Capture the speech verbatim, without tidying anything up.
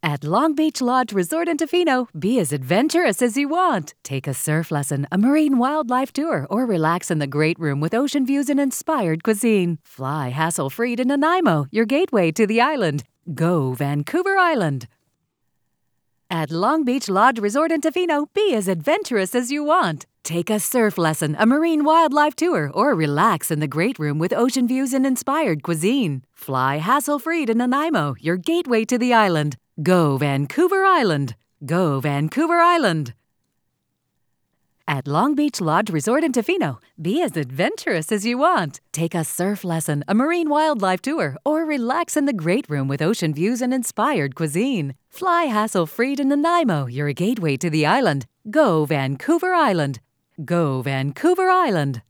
At Long Beach Lodge Resort in Tofino, be as adventurous as you want. Take a surf lesson, a marine wildlife tour, or relax in the great room with ocean views and inspired cuisine. Fly hassle-free to Nanaimo, your gateway to the island. Go Vancouver Island. At Long Beach Lodge Resort in Tofino, be as adventurous as you want. Take a surf lesson, a marine wildlife tour, or relax in the great room with ocean views and inspired cuisine. Fly hassle-free to Nanaimo, your gateway to the island. Go Vancouver Island. Go Vancouver Island. At Long Beach Lodge Resort in Tofino, be as adventurous as you want. Take a surf lesson, a marine wildlife tour, or relax in the great room with ocean views and inspired cuisine. Fly hassle-free to Nanaimo, your gateway to the island. Go Vancouver Island. Go Vancouver Island.